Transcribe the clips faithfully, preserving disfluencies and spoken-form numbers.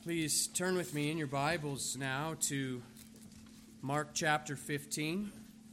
Please turn with me in your Bibles now to Mark chapter fifteen.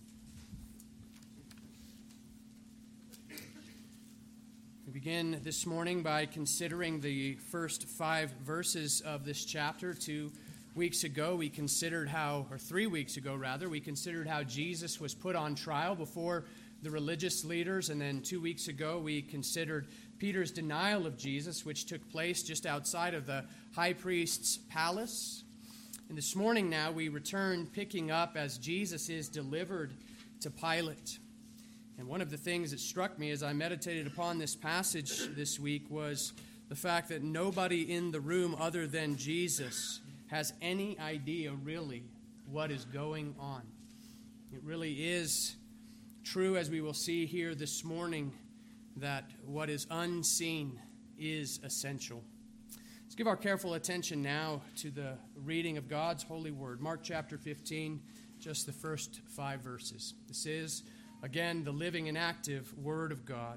We begin this morning by considering the first five verses of this chapter. Two weeks ago, we considered how, or three weeks ago rather, we considered how Jesus was put on trial before the religious leaders, and then two weeks ago, we considered Peter's denial of Jesus, which took place just outside of the high priest's palace. And this morning now we return picking up as Jesus is delivered to Pilate. And one of the things that struck me as I meditated upon this passage this week was the fact that nobody in the room other than Jesus has any idea really what is going on. It really is true, as we will see here this morning, that what is unseen is essential. Let's give our careful attention now to the reading of God's holy word. Mark chapter fifteen, just the first five verses. This is, again, the living and active word of God.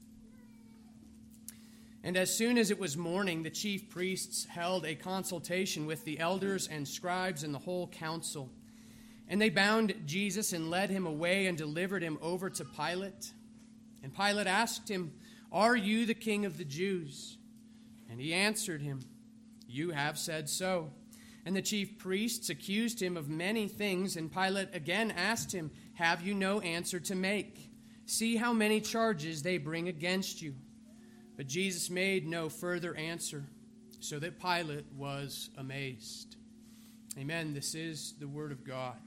And as soon as it was morning, the chief priests held a consultation with the elders and scribes and the whole council. And they bound Jesus and led him away and delivered him over to Pilate. And Pilate asked him, "Are you the king of the Jews?" And he answered him, "You have said so." And the chief priests accused him of many things, and Pilate again asked him, "Have you no answer to make? See how many charges they bring against you." But Jesus made no further answer, so that Pilate was amazed. Amen. This is the word of God.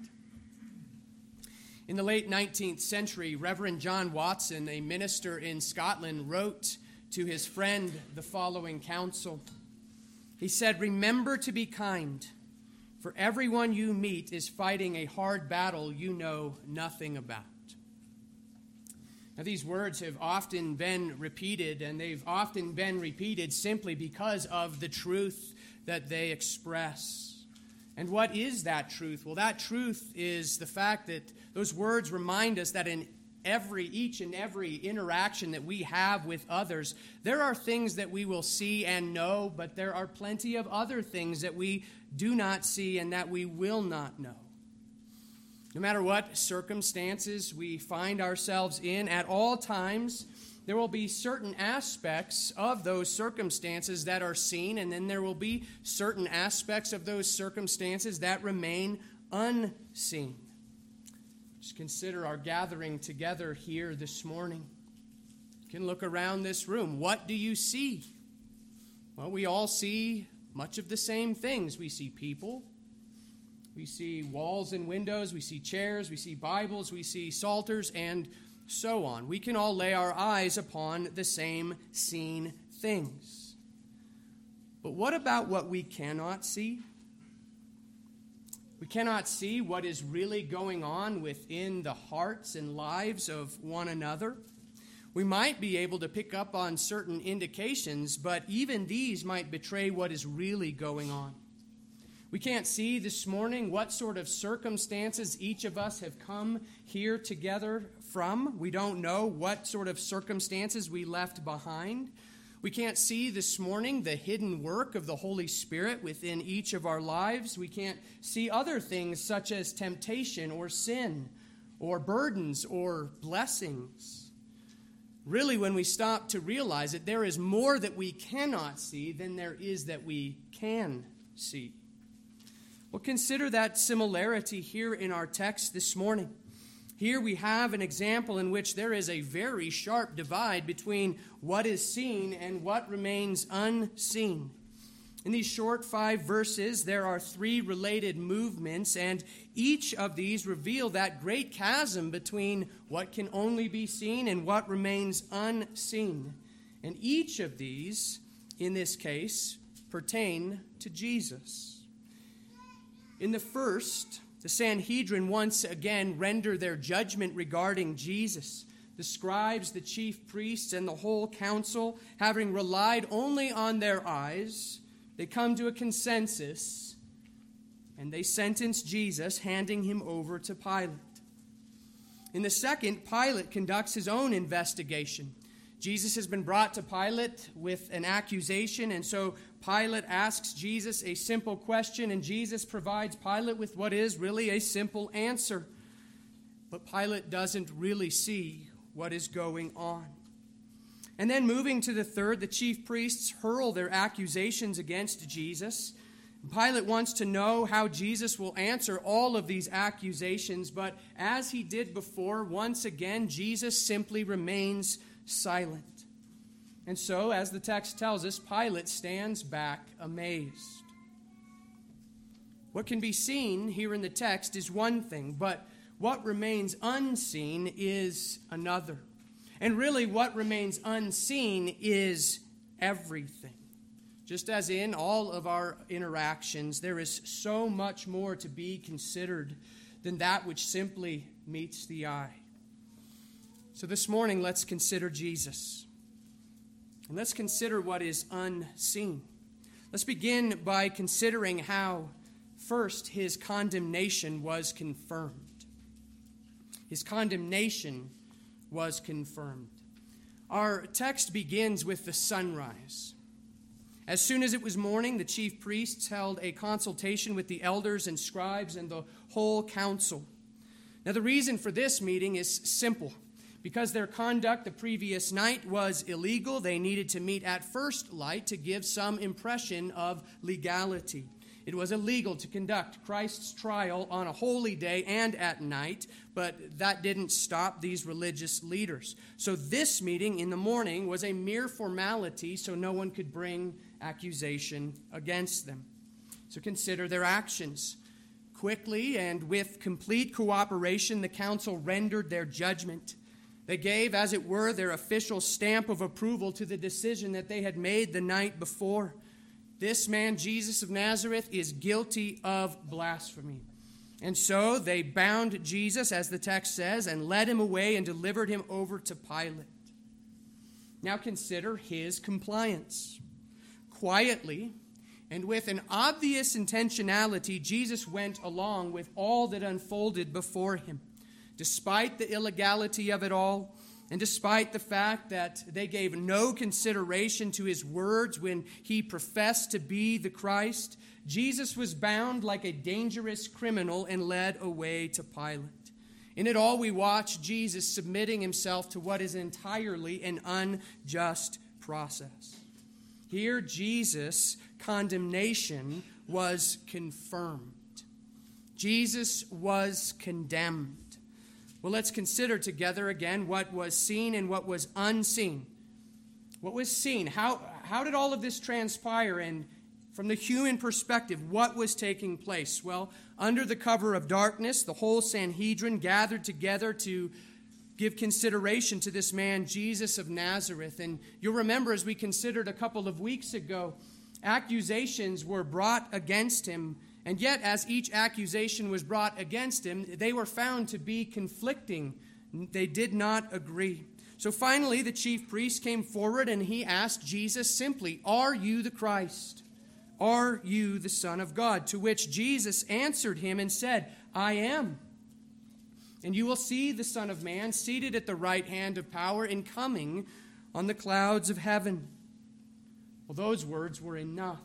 In the late nineteenth century, Reverend John Watson, a minister in Scotland, wrote to his friend the following counsel. He said, "Remember to be kind, for everyone you meet is fighting a hard battle you know nothing about." Now, these words have often been repeated, and they've often been repeated simply because of the truth that they express. And what is that truth? Well, that truth is the fact that those words remind us that in every, each and every interaction that we have with others, there are things that we will see and know, but there are plenty of other things that we do not see and that we will not know. No matter what circumstances we find ourselves in at all times, there will be certain aspects of those circumstances that are seen, and then there will be certain aspects of those circumstances that remain unseen. Just consider our gathering together here this morning. You can look around this room. What do you see? Well, we all see much of the same things. We see people. We see walls and windows. We see chairs. We see Bibles. We see psalters, and so on. We can all lay our eyes upon the same seen things. But what about what we cannot see? We cannot see what is really going on within the hearts and lives of one another. We might be able to pick up on certain indications, but even these might betray what is really going on. We can't see this morning what sort of circumstances each of us have come here together from. We don't know what sort of circumstances we left behind. We can't see this morning the hidden work of the Holy Spirit within each of our lives. We can't see other things such as temptation or sin or burdens or blessings. Really, when we stop to realize it, there is more that we cannot see than there is that we can see. Well, consider that similarity here in our text this morning. Here we have an example in which there is a very sharp divide between what is seen and what remains unseen. In these short five verses, there are three related movements, and each of these reveal that great chasm between what can only be seen and what remains unseen. And each of these, in this case, pertain to Jesus. In the first, the Sanhedrin once again render their judgment regarding Jesus. The scribes, the chief priests, and the whole council, having relied only on their eyes, they come to a consensus, and they sentence Jesus, handing him over to Pilate. In the second, Pilate conducts his own investigation. Jesus has been brought to Pilate with an accusation, and so Pilate asks Jesus a simple question, and Jesus provides Pilate with what is really a simple answer. But Pilate doesn't really see what is going on. And then moving to the third, the chief priests hurl their accusations against Jesus. Pilate wants to know how Jesus will answer all of these accusations, but as he did before, once again, Jesus simply remains silent. And so, as the text tells us, Pilate stands back amazed. What can be seen here in the text is one thing, but what remains unseen is another. And really, what remains unseen is everything. Just as in all of our interactions, there is so much more to be considered than that which simply meets the eye. So this morning, let's consider Jesus. And let's consider what is unseen. Let's begin by considering how, first, his condemnation was confirmed. His condemnation was confirmed. Our text begins with the sunrise. As soon as it was morning, the chief priests held a consultation with the elders and scribes and the whole council. Now, the reason for this meeting is simple. Because their conduct the previous night was illegal, they needed to meet at first light to give some impression of legality. It was illegal to conduct Christ's trial on a holy day and at night, but that didn't stop these religious leaders. So this meeting in the morning was a mere formality so no one could bring accusation against them. So consider their actions. Quickly and with complete cooperation, the council rendered their judgment. They gave, as it were, their official stamp of approval to the decision that they had made the night before. This man, Jesus of Nazareth, is guilty of blasphemy. And so they bound Jesus, as the text says, and led him away and delivered him over to Pilate. Now consider his compliance. Quietly and with an obvious intentionality, Jesus went along with all that unfolded before him. Despite the illegality of it all, and despite the fact that they gave no consideration to his words when he professed to be the Christ, Jesus was bound like a dangerous criminal and led away to Pilate. In it all, we watch Jesus submitting himself to what is entirely an unjust process. Here, Jesus' condemnation was confirmed. Jesus was condemned. Well, let's consider together again what was seen and what was unseen. What was seen? How, how did all of this transpire? And from the human perspective, what was taking place? Well, under the cover of darkness, the whole Sanhedrin gathered together to give consideration to this man, Jesus of Nazareth. And you'll remember, as we considered a couple of weeks ago, accusations were brought against him. And yet, as each accusation was brought against him, they were found to be conflicting. They did not agree. So finally, the chief priest came forward and he asked Jesus simply, "Are you the Christ? Are you the Son of God?" To which Jesus answered him and said, "I am. And you will see the Son of Man seated at the right hand of power and coming on the clouds of heaven." Well, those words were enough.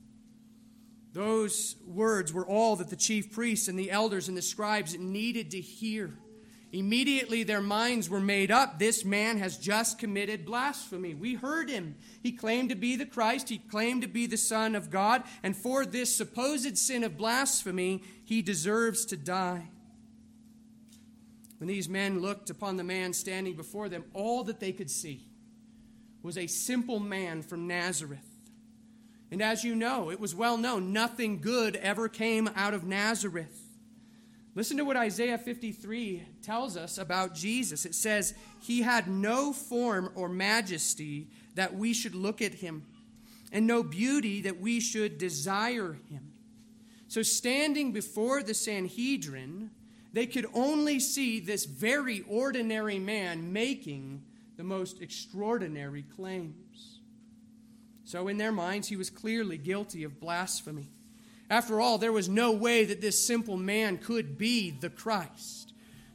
Those words were all that the chief priests and the elders and the scribes needed to hear. Immediately their minds were made up. This man has just committed blasphemy. We heard him. He claimed to be the Christ. He claimed to be the Son of God. And for this supposed sin of blasphemy, he deserves to die. When these men looked upon the man standing before them, all that they could see was a simple man from Nazareth. And as you know, it was well known, nothing good ever came out of Nazareth. Listen to what Isaiah fifty-three tells us about Jesus. It says, "He had no form or majesty that we should look at him, and no beauty that we should desire him." So standing before the Sanhedrin, they could only see this very ordinary man making the most extraordinary claims. So in their minds, he was clearly guilty of blasphemy. After all, there was no way that this simple man could be the Christ.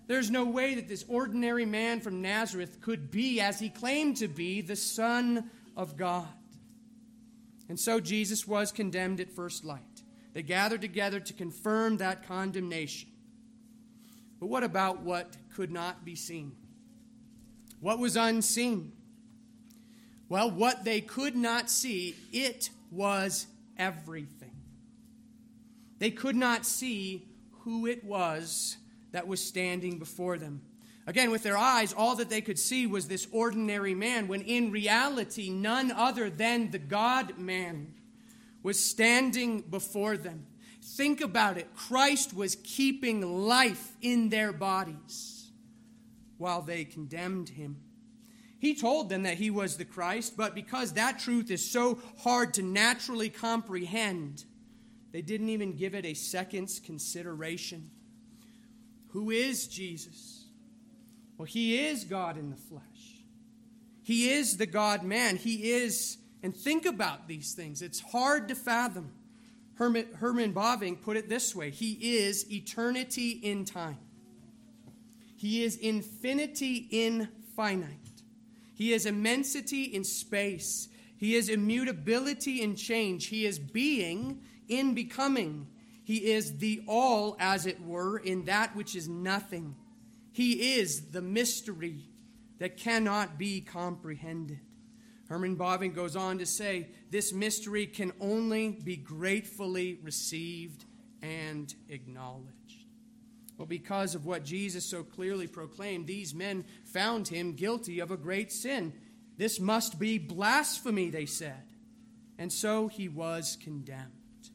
There's no way that this ordinary man from Nazareth could be, as he claimed to be, the Son of God. And so Jesus was condemned at first light. They gathered together to confirm that condemnation. But what about what could not be seen? What was unseen? Well, what they could not see, it was everything. They could not see who it was that was standing before them. Again, with their eyes, all that they could see was this ordinary man, when in reality, none other than the God-man was standing before them. Think about it. Christ was keeping life in their bodies while they condemned him. He told them that he was the Christ, but because that truth is so hard to naturally comprehend, they didn't even give it a second's consideration. Who is Jesus? Well, he is God in the flesh. He is the God-man. He is, and think about these things. It's hard to fathom. Herman, Herman Bavinck put it this way. He is eternity in time. He is infinity in finite. He is immensity in space. He is immutability in change. He is being in becoming. He is the all, as it were, in that which is nothing. He is the mystery that cannot be comprehended. Herman Bavinck goes on to say, this mystery can only be gratefully received and acknowledged. Well, because of what Jesus so clearly proclaimed, these men found him guilty of a great sin. This must be blasphemy, they said. And so he was condemned.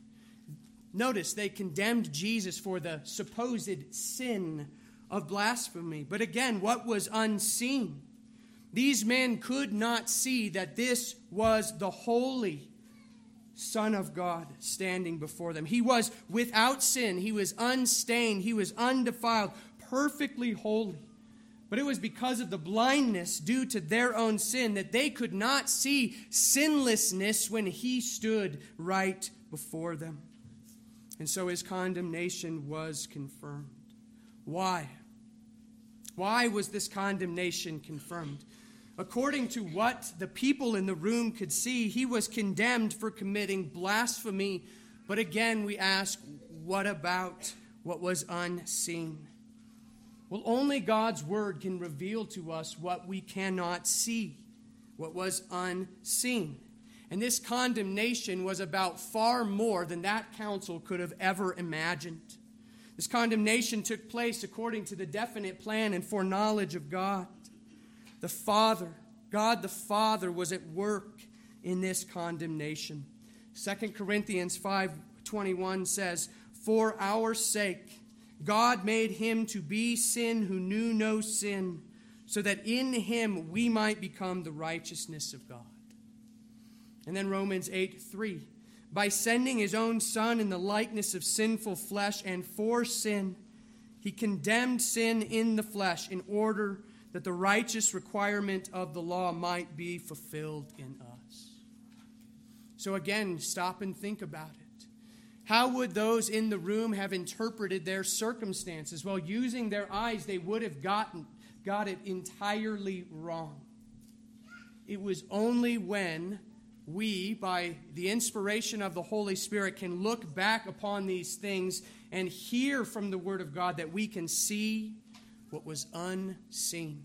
Notice they condemned Jesus for the supposed sin of blasphemy. But again, what was unseen? These men could not see that this was the holy Son of God standing before them. He was without sin. He was unstained. He was undefiled, perfectly holy. But it was because of the blindness due to their own sin that they could not see sinlessness when he stood right before them. And so his condemnation was confirmed. Why? Why was this condemnation confirmed? According to what the people in the room could see, he was condemned for committing blasphemy. But again, we ask, what about what was unseen? Well, only God's word can reveal to us what we cannot see, what was unseen. And this condemnation was about far more than that council could have ever imagined. This condemnation took place according to the definite plan and foreknowledge of God. The Father, God the Father, was at work in this condemnation. Second Corinthians five twenty-one says, for our sake, God made him to be sin who knew no sin, so that in him we might become the righteousness of God. And then Romans eight three, by sending his own Son in the likeness of sinful flesh and for sin, he condemned sin in the flesh in order that the righteous requirement of the law might be fulfilled in us. So again, stop and think about it. How would those in the room have interpreted their circumstances? Well, using their eyes, they would have gotten, got it entirely wrong. It was only when we, by the inspiration of the Holy Spirit, can look back upon these things and hear from the Word of God that we can see what was unseen.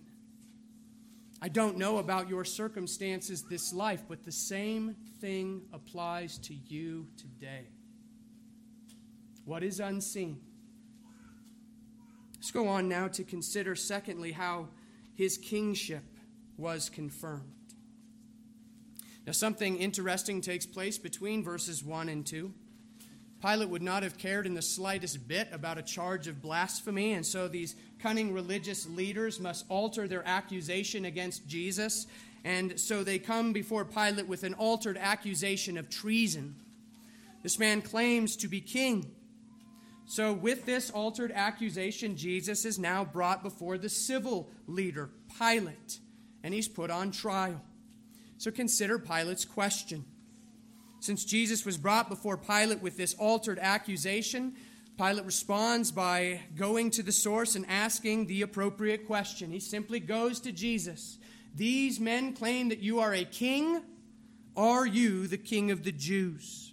I don't know about your circumstances this life, but the same thing applies to you today. What is unseen? Let's go on now to consider, secondly, how his kingship was confirmed. Now, something interesting takes place between verses one and two. Pilate would not have cared in the slightest bit about a charge of blasphemy, and so these cunning religious leaders must alter their accusation against Jesus, and so they come before Pilate with an altered accusation of treason. This man claims to be king. So with this altered accusation, Jesus is now brought before the civil leader, Pilate, and he's put on trial. So consider Pilate's question. Since Jesus was brought before Pilate with this altered accusation, Pilate responds by going to the source and asking the appropriate question. He simply goes to Jesus. These men claim that you are a king. Are you the king of the Jews?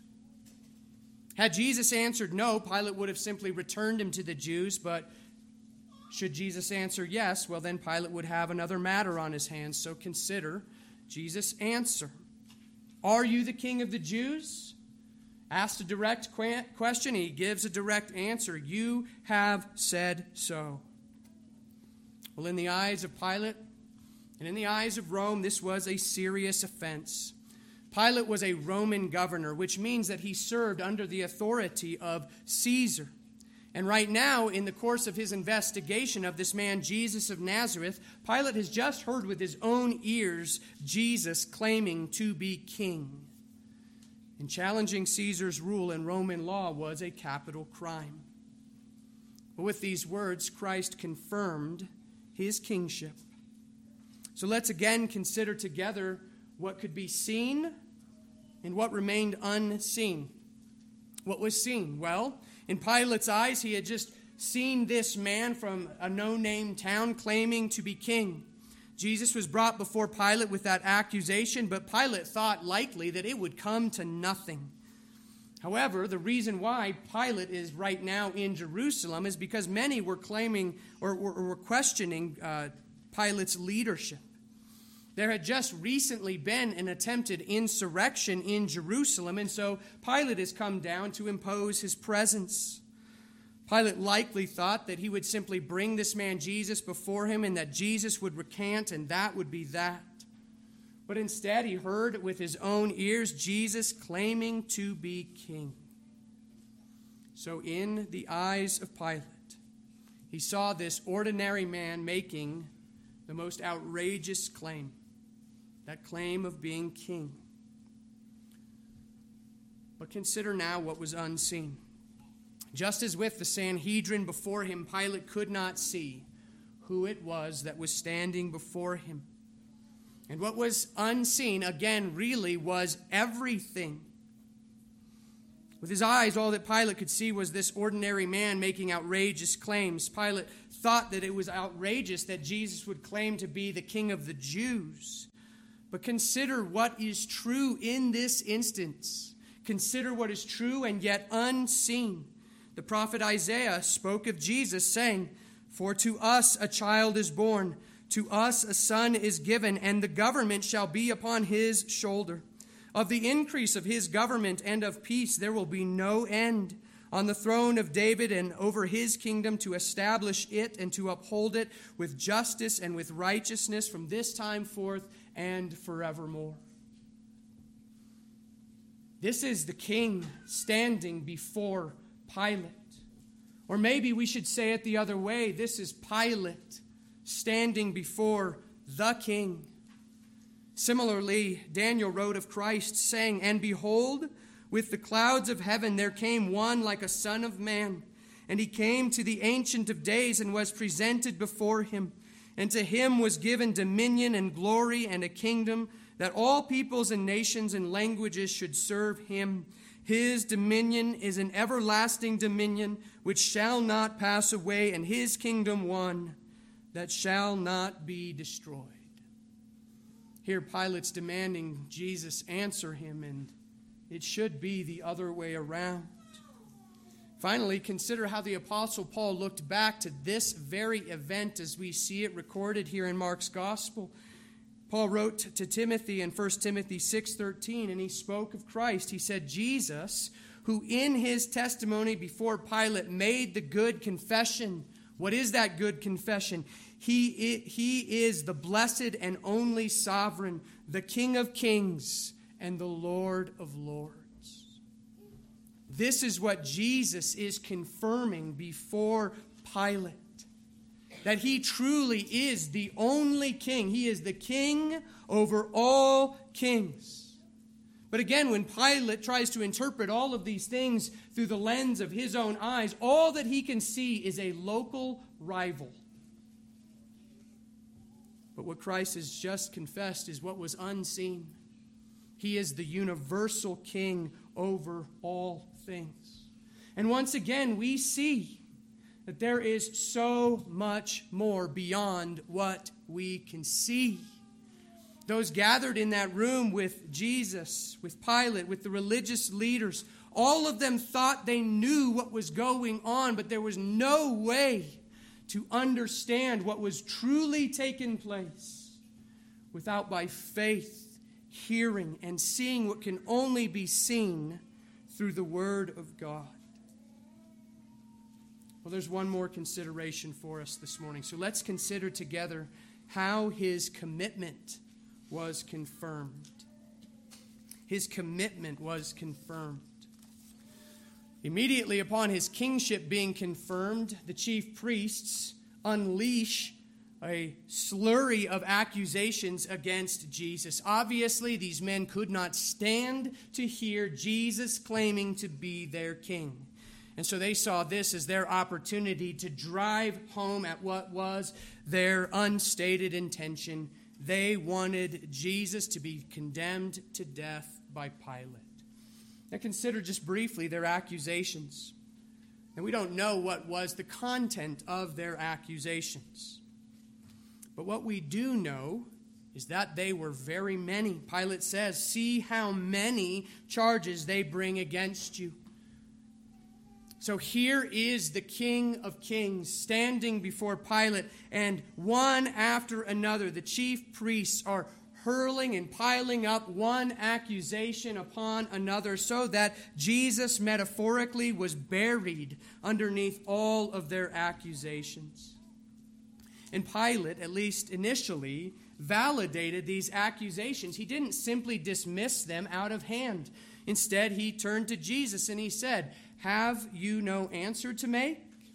Had Jesus answered no, Pilate would have simply returned him to the Jews, but should Jesus answer yes, well then Pilate would have another matter on his hands. So consider Jesus' answer. Are you the king of the Jews? Asked a direct question, he gives a direct answer. You have said so. Well, in the eyes of Pilate and in the eyes of Rome, this was a serious offense. Pilate was a Roman governor, which means that he served under the authority of Caesar. And right now, in the course of his investigation of this man, Jesus of Nazareth, Pilate has just heard with his own ears Jesus claiming to be king. And challenging Caesar's rule in Roman law was a capital crime. But with these words, Christ confirmed his kingship. So let's again consider together what could be seen and what remained unseen. What was seen? Well, in Pilate's eyes, he had just seen this man from a no-name town claiming to be king. Jesus was brought before Pilate with that accusation, but Pilate thought likely that it would come to nothing. However, the reason why Pilate is right now in Jerusalem is because many were claiming or were questioning uh, Pilate's leadership. There had just recently been an attempted insurrection in Jerusalem, and so Pilate has come down to impose his presence. Pilate likely thought that he would simply bring this man Jesus before him and that Jesus would recant, and that would be that. But instead, he heard with his own ears Jesus claiming to be king. So in the eyes of Pilate, he saw this ordinary man making the most outrageous claim, that claim of being king. But consider now what was unseen. Just as with the Sanhedrin before him, Pilate could not see who it was that was standing before him. And what was unseen, again, really was everything. With his eyes, all that Pilate could see was this ordinary man making outrageous claims. Pilate thought that it was outrageous that Jesus would claim to be the king of the Jews. But consider what is true in this instance. Consider what is true and yet unseen. The prophet Isaiah spoke of Jesus, saying, "For to us a child is born, to us a son is given, and the government shall be upon his shoulder. Of the increase of his government and of peace there will be no end. On the throne of David and over his kingdom, to establish it and to uphold it with justice and with righteousness from this time forth and forevermore." This is the king standing before Pilate. Or maybe we should say it the other way. This is Pilate standing before the king. Similarly, Daniel wrote of Christ, saying, "And behold, with the clouds of heaven there came one like a son of man. And he came to the Ancient of Days and was presented before him. And to him was given dominion and glory and a kingdom, that all peoples and nations and languages should serve him. His dominion is an everlasting dominion which shall not pass away, and his kingdom one that shall not be destroyed." Here Pilate's demanding Jesus answer him, and it should be the other way around. Finally, consider how the Apostle Paul looked back to this very event as we see it recorded here in Mark's Gospel. Paul wrote to Timothy in First Timothy six thirteen, and he spoke of Christ. He said, "Jesus, who in his testimony before Pilate made the good confession." What is that good confession? He, he is the blessed and only sovereign, the King of kings and the Lord of lords. This is what Jesus is confirming before Pilate. That he truly is the only king. He is the king over all kings. But again, when Pilate tries to interpret all of these things through the lens of his own eyes, all that he can see is a local rival. But what Christ has just confessed is what was unseen. He is the universal king over all things. And once again, we see that there is so much more beyond what we can see. Those gathered in that room with Jesus, with Pilate, with the religious leaders, all of them thought they knew what was going on, but there was no way to understand what was truly taking place without by faith hearing and seeing what can only be seen through the Word of God. Well, there's one more consideration for us this morning. So let's consider together how his commitment was confirmed. His commitment was confirmed. Immediately upon his kingship being confirmed, the chief priests unleash a slurry of accusations against Jesus. Obviously, these men could not stand to hear Jesus claiming to be their king. And so they saw this as their opportunity to drive home at what was their unstated intention. They wanted Jesus to be condemned to death by Pilate. Now consider just briefly their accusations. And we don't know what was the content of their accusations. But what we do know is that they were very many. Pilate says, "See how many charges they bring against you." So here is the King of Kings standing before Pilate, and one after another, the chief priests are hurling and piling up one accusation upon another, so that Jesus metaphorically was buried underneath all of their accusations. And Pilate, at least initially, validated these accusations. He didn't simply dismiss them out of hand. Instead, he turned to Jesus and he said, "Have you no answer to make?"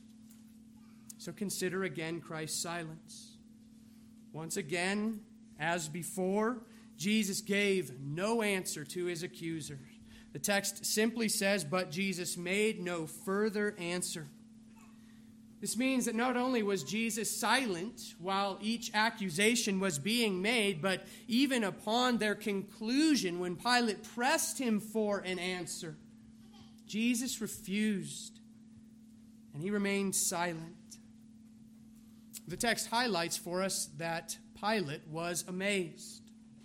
So consider again Christ's silence. Once again, as before, Jesus gave no answer to his accusers. The text simply says, "But Jesus made no further answer." This means that not only was Jesus silent while each accusation was being made, but even upon their conclusion, when Pilate pressed him for an answer, Jesus refused, and he remained silent. The text highlights for us that Pilate was amazed.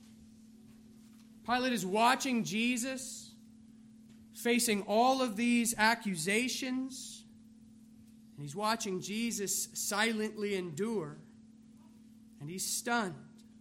Pilate is watching Jesus facing all of these accusations, and he's watching Jesus silently endure, and he's stunned.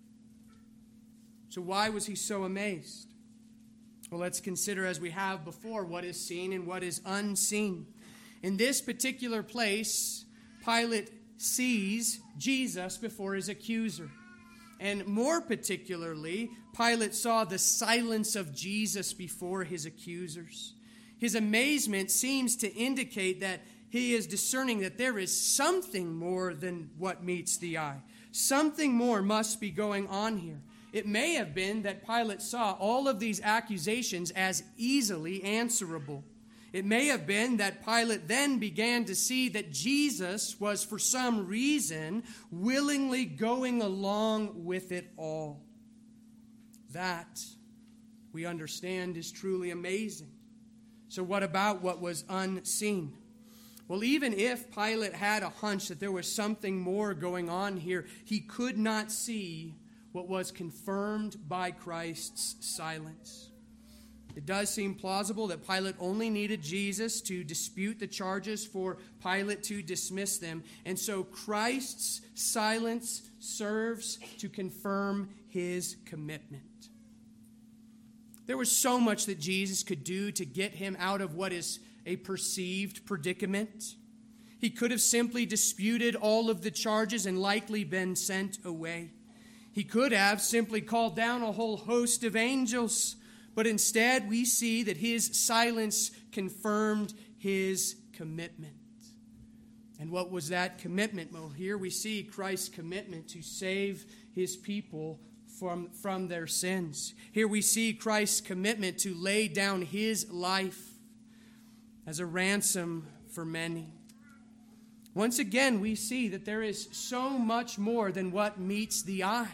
So why was he so amazed? Well, let's consider, as we have before, what is seen and what is unseen. In this particular place, Pilate sees Jesus before his accuser. And more particularly, Pilate saw the silence of Jesus before his accusers. His amazement seems to indicate that he is discerning that there is something more than what meets the eye. Something more must be going on here. It may have been that Pilate saw all of these accusations as easily answerable. It may have been that Pilate then began to see that Jesus was, for some reason, willingly going along with it all. That, we understand, is truly amazing. So what about what was unseen? Well, even if Pilate had a hunch that there was something more going on here, he could not see what was confirmed by Christ's silence. It does seem plausible that Pilate only needed Jesus to dispute the charges for Pilate to dismiss them. And so Christ's silence serves to confirm his commitment. There was so much that Jesus could do to get him out of what is a perceived predicament. He could have simply disputed all of the charges and likely been sent away. He could have simply called down a whole host of angels, but instead we see that his silence confirmed his commitment. And what was that commitment? Well, here we see Christ's commitment to save his people from, from their sins. Here we see Christ's commitment to lay down his life as a ransom for many. Once again, we see that there is so much more than what meets the eye.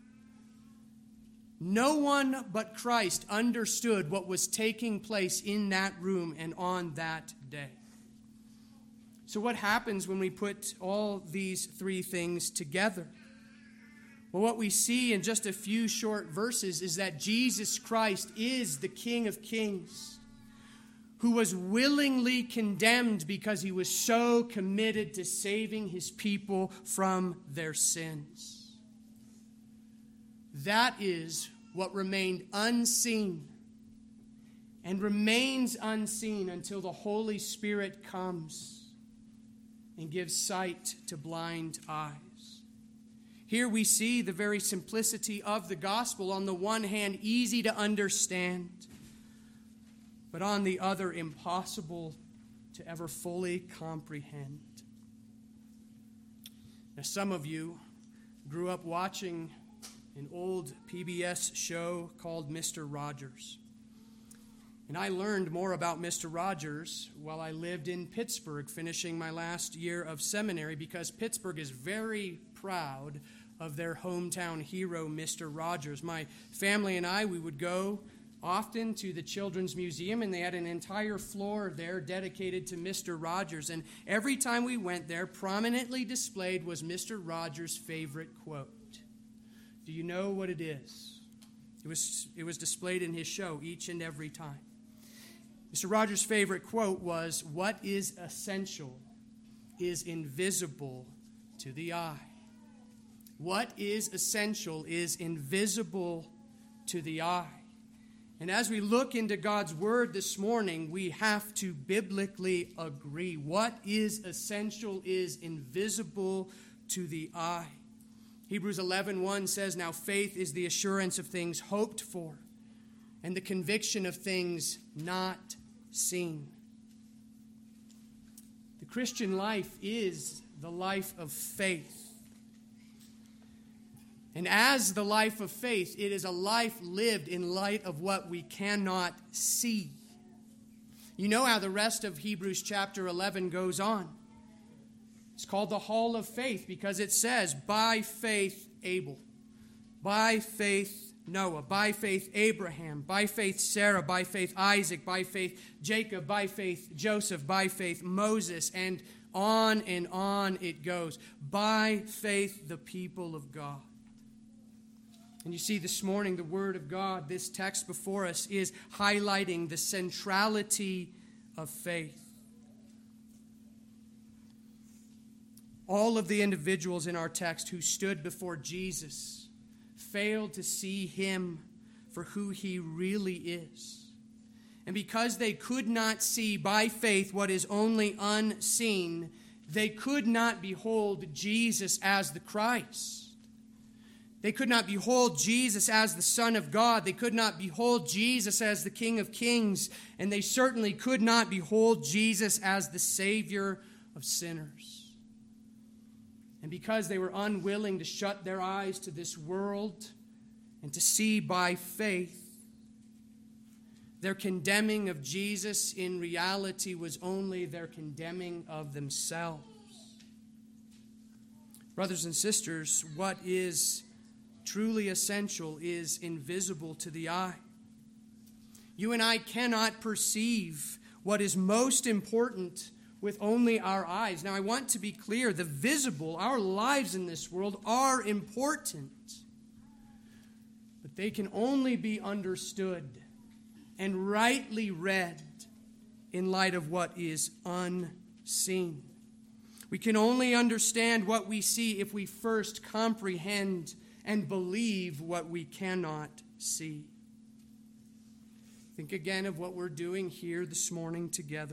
No one but Christ understood what was taking place in that room and on that day. So what happens when we put all these three things together? Well, what we see in just a few short verses is that Jesus Christ is the King of Kings, who was willingly condemned because he was so committed to saving his people from their sins. That is what remained unseen and remains unseen until the Holy Spirit comes and gives sight to blind eyes. Here we see the very simplicity of the gospel. On the one hand, easy to understand, but on the other, impossible to ever fully comprehend. Now, some of you grew up watching an old P B S show called Mister Rogers. And I learned more about Mister Rogers while I lived in Pittsburgh, finishing my last year of seminary, because Pittsburgh is very proud of their hometown hero, Mister Rogers. My family and I, we would go often to the Children's Museum, and they had an entire floor there dedicated to Mister Rogers. And every time we went there, prominently displayed was Mister Rogers' favorite quote. Do you know what it is? It was, it was displayed in his show each and every time. Mister Rogers' favorite quote was, "What is essential is invisible to the eye." What is essential is invisible to the eye. And as we look into God's Word this morning, we have to biblically agree. What is essential is invisible to the eye. Hebrews eleven one says, "Now faith is the assurance of things hoped for, and the conviction of things not seen." The Christian life is the life of faith. And as the life of faith, it is a life lived in light of what we cannot see. You know how the rest of Hebrews chapter eleven goes on. It's called the Hall of Faith because it says, by faith Abel, by faith Noah, by faith Abraham, by faith Sarah, by faith Isaac, by faith Jacob, by faith Joseph, by faith Moses, and on and on it goes. By faith the people of God. And you see this morning the Word of God, this text before us, is highlighting the centrality of faith. All of the individuals in our text who stood before Jesus failed to see him for who he really is. And because they could not see by faith what is only unseen, they could not behold Jesus as the Christ. They could not behold Jesus as the Son of God. They could not behold Jesus as the King of Kings. And they certainly could not behold Jesus as the Savior of sinners. And because they were unwilling to shut their eyes to this world and to see by faith, their condemning of Jesus in reality was only their condemning of themselves. Brothers and sisters, what is truly essential is invisible to the eye. You and I cannot perceive what is most important with only our eyes. Now, I want to be clear, the visible, our lives in this world are important, but they can only be understood and rightly read in light of what is unseen. We can only understand what we see if we first comprehend and believe what we cannot see. Think again of what we're doing here this morning together.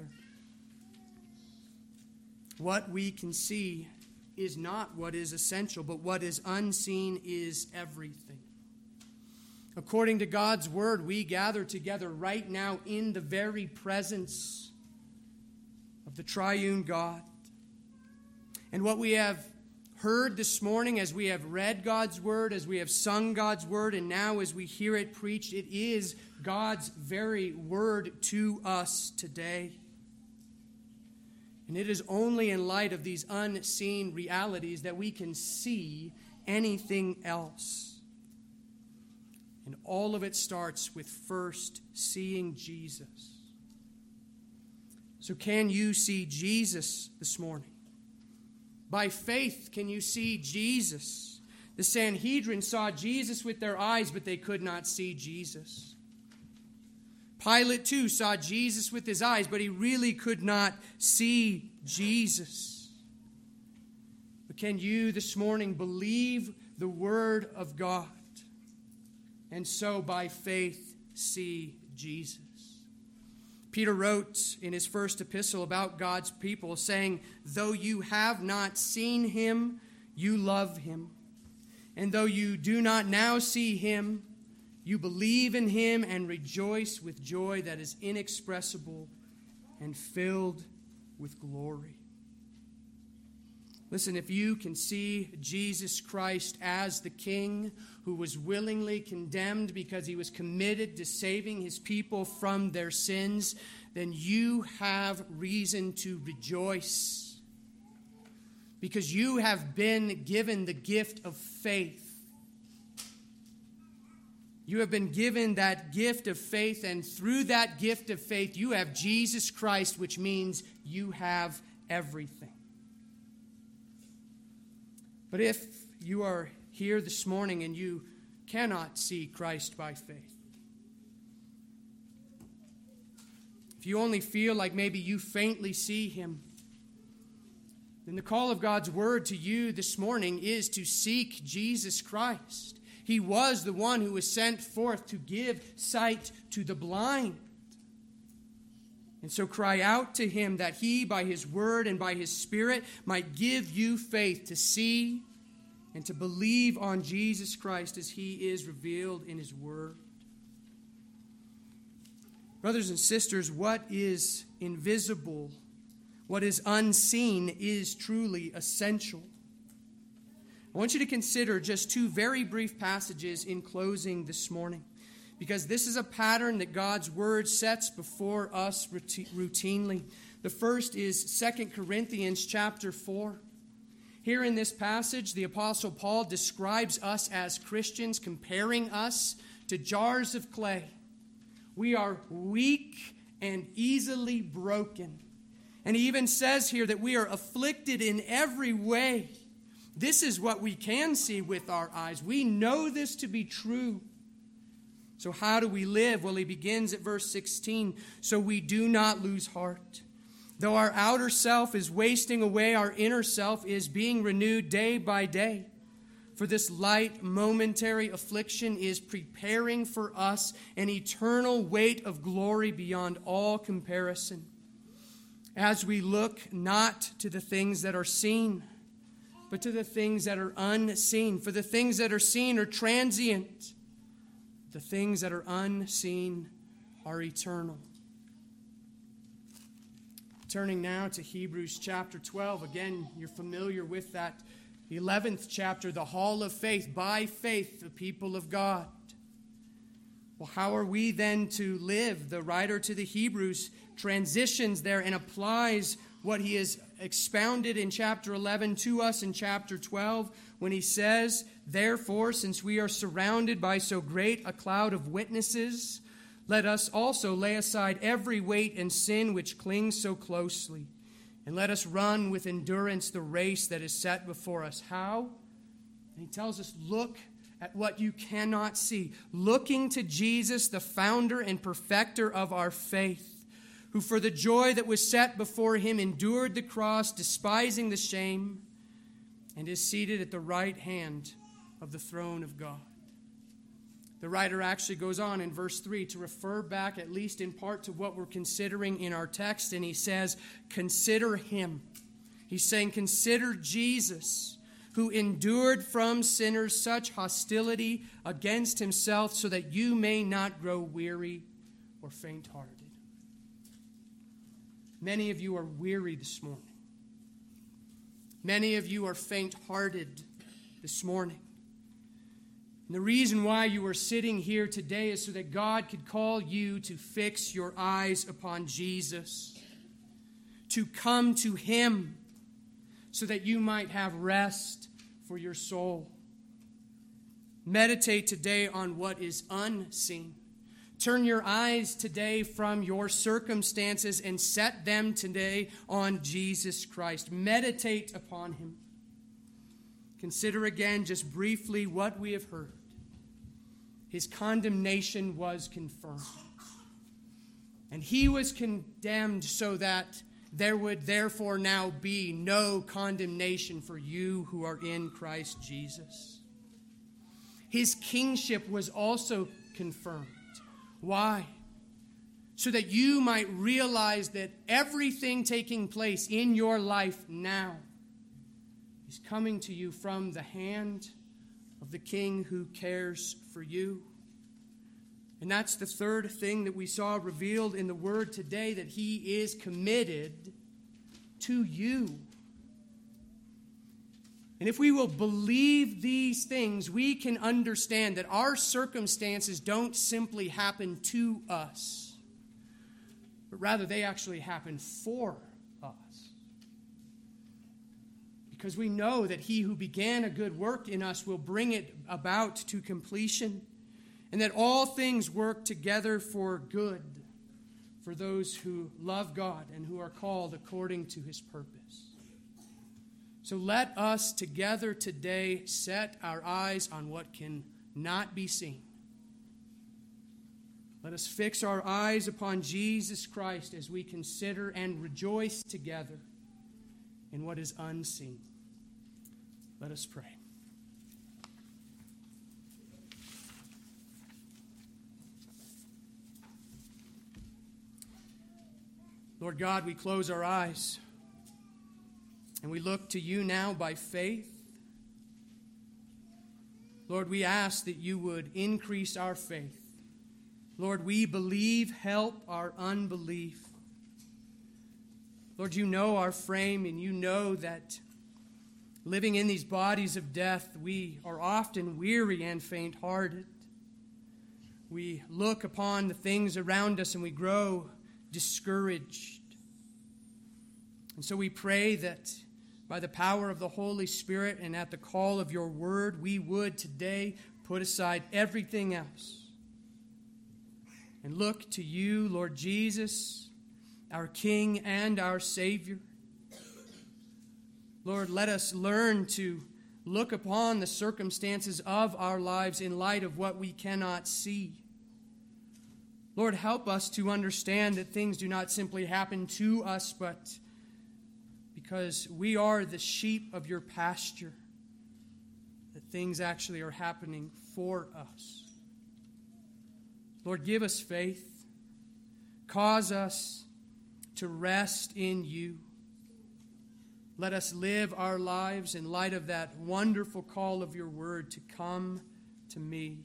What we can see is not what is essential, but what is unseen is everything. According to God's word, we gather together right now in the very presence of the triune God. And what we have heard this morning as we have read God's word, as we have sung God's word, and now as we hear it preached, it is God's very word to us today. And it is only in light of these unseen realities that we can see anything else. And all of it starts with first seeing Jesus. So can you see Jesus this morning? By faith, can you see Jesus? The Sanhedrin saw Jesus with their eyes, but they could not see Jesus. Pilate, too, saw Jesus with his eyes, but he really could not see Jesus. But can you this morning believe the Word of God, and so by faith see Jesus? Peter wrote in his first epistle about God's people, saying, "Though you have not seen him, you love him. And though you do not now see him, you believe in him and rejoice with joy that is inexpressible and filled with glory." Listen, if you can see Jesus Christ as the King who was willingly condemned because he was committed to saving his people from their sins, then you have reason to rejoice, because you have been given the gift of faith. You have been given that gift of faith, and through that gift of faith, you have Jesus Christ, which means you have everything. But if you are here this morning and you cannot see Christ by faith, if you only feel like maybe you faintly see him, then the call of God's word to you this morning is to seek Jesus Christ. He was the one who was sent forth to give sight to the blind. And so cry out to him that he, by his word and by his Spirit, might give you faith to see and to believe on Jesus Christ as he is revealed in his word. Brothers and sisters, what is invisible, what is unseen, is truly essential. I want you to consider just two very brief passages in closing this morning, because this is a pattern that God's word sets before us routinely. The first is Second Corinthians chapter four. Here in this passage, the Apostle Paul describes us as Christians, comparing us to jars of clay. We are weak and easily broken. And he even says here that we are afflicted in every way. This is what we can see with our eyes. We know this to be true. So how do we live? Well, he begins at verse sixteen. So we do not lose heart. Though our outer self is wasting away, our inner self is being renewed day by day. For this light, momentary affliction is preparing for us an eternal weight of glory beyond all comparison, as we look not to the things that are seen, but to the things that are unseen. For the things that are seen are transient. The things that are unseen are eternal. Turning now to Hebrews chapter twelve. Again, you're familiar with that eleventh chapter, the hall of faith. By faith, the people of God. Well, how are we then to live? The writer to the Hebrews transitions there and applies what he has expounded in chapter eleven to us in chapter twelve, when he says, "Therefore, since we are surrounded by so great a cloud of witnesses, let us also lay aside every weight and sin which clings so closely, and let us run with endurance the race that is set before us." How? And he tells us, look at what you cannot see. Looking to Jesus, the founder and perfecter of our faith, who for the joy that was set before him endured the cross, despising the shame, and is seated at the right hand of the throne of God. The writer actually goes on in verse three to refer back, at least in part, to what we're considering in our text, and he says, consider him. He's saying, consider Jesus, who endured from sinners such hostility against himself, so that you may not grow weary or faint-hearted. Many of you are weary this morning. Many of you are faint-hearted this morning. And the reason why you are sitting here today is so that God could call you to fix your eyes upon Jesus, to come to him so that you might have rest for your soul. Meditate today on what is unseen. Turn your eyes today from your circumstances and set them today on Jesus Christ. Meditate upon him. Consider again, just briefly, what we have heard. His condemnation was confirmed. And he was condemned so that there would therefore now be no condemnation for you who are in Christ Jesus. His kingship was also confirmed. Why? So that you might realize that everything taking place in your life now is coming to you from the hand of the King who cares for you. And that's the third thing that we saw revealed in the Word today, that he is committed to you. And if we will believe these things, we can understand that our circumstances don't simply happen to us, but rather they actually happen for us. Because we know that he who began a good work in us will bring it about to completion, and that all things work together for good for those who love God and who are called according to his purpose. So let us together today set our eyes on what can not be seen. Let us fix our eyes upon Jesus Christ as we consider and rejoice together in what is unseen. Let us pray. Lord God, we close our eyes and we look to you now by faith. Lord, we ask that you would increase our faith. Lord, we believe, help our unbelief. Lord, you know our frame, and you know that living in these bodies of death, we are often weary and faint-hearted. We look upon the things around us and we grow discouraged. And so we pray that by the power of the Holy Spirit and at the call of your word, we would today put aside everything else and look to you, Lord Jesus, our King and our Savior. Lord, let us learn to look upon the circumstances of our lives in light of what we cannot see. Lord, help us to understand that things do not simply happen to us, but because we are the sheep of your pasture, that things actually are happening for us. Lord, give us faith. Cause us to rest in you. Let us live our lives in light of that wonderful call of your word to come to me.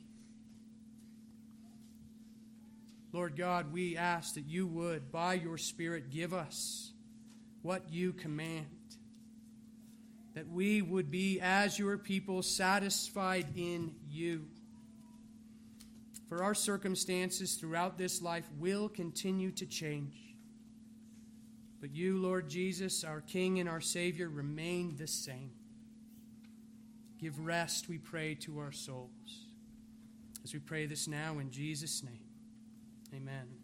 Lord God, we ask that you would, by your Spirit, give us what you command. That we would be, as your people, satisfied in you. For our circumstances throughout this life will continue to change. But you, Lord Jesus, our King and our Savior, remain the same. Give rest, we pray, to our souls. As we pray this now in Jesus' name. Amen.